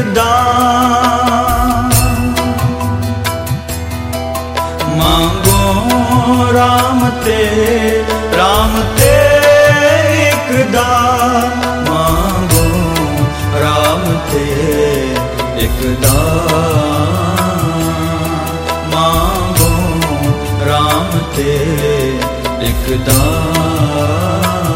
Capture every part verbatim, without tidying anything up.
दान, मांगो राम ते राम ते एक दान, मांगो राम ते एक दान, मांगो राम ते एक दान।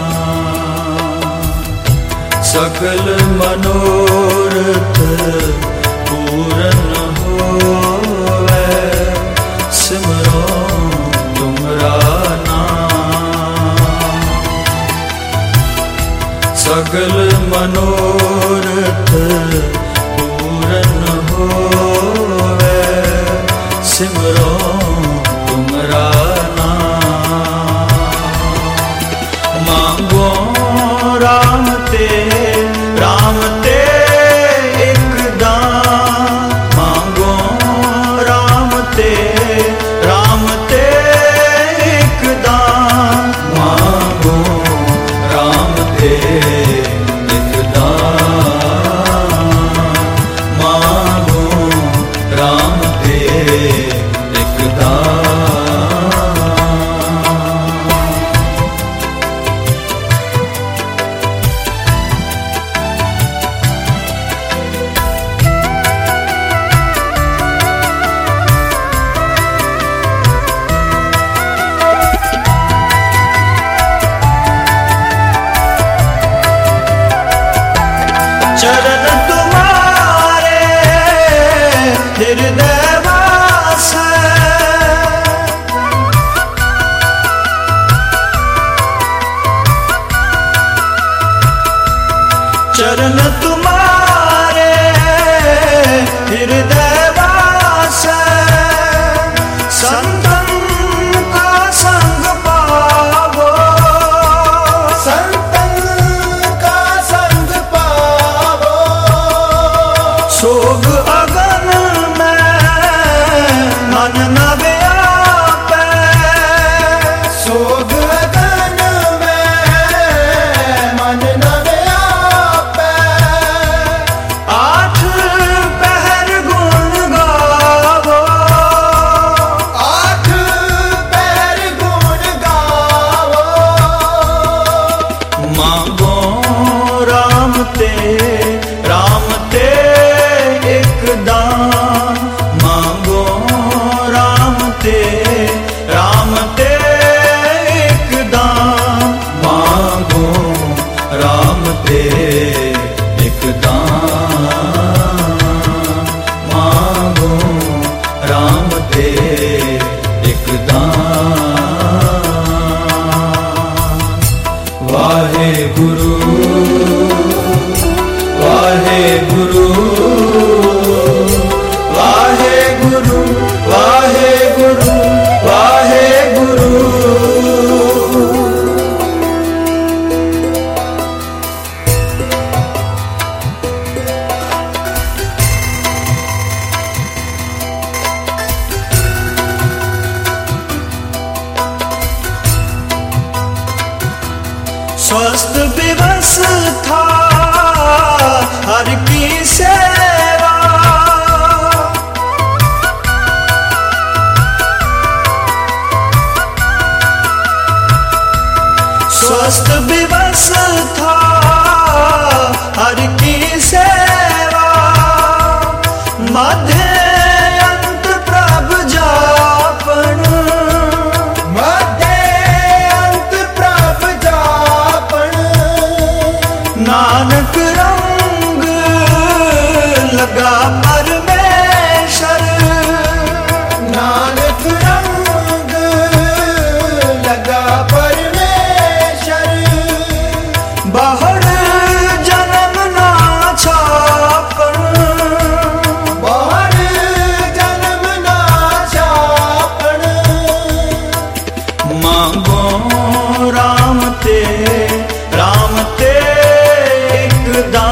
सकल मनोरथ पूरन होवे, सिमरो तुमरा नाम। सकल मनोरथ पूरन होवे, सिमरो तुमरा नाम। मांगो राम ते राम ते एक दान, मांगो राम ते राम ते एक दान, मांगो राम ते एक दान, मांगो राम ते एक दान। चरण तुम्हारे हृदय वास है, चरण तुम्हारे हृदय वास है। संतन का संग पावो, संतन का संग पावो। सोग अगन में मन न व्यापे, सोग अगन में मन न व्यापे। आठ पहर गुण गावो, आठ पहर गुण गावो। मांगो राम ते राम ते एक दान, मांगो राम ते राम ते एक दान, मांगो राम ते एक दान, मांगो राम ते एक दान। वाहे गुरु वाहे गुरु वाहे गुरु वाहे गुरु वाहे गुरु। स्वस्थ व्यवस्था हर की सेवा, स्वस्थ व्यवस्था हर की सेवा। मध्य अंत प्रभ जापन, मध्य अंत प्रभ जापन। नानक रंग लगा परमेश्वर, नानक रंग लगा परमेश्वर। बाहर जन्म ना छापन, बाहर जन्म ना छापन। मांगो राम ते राम ते एक दान,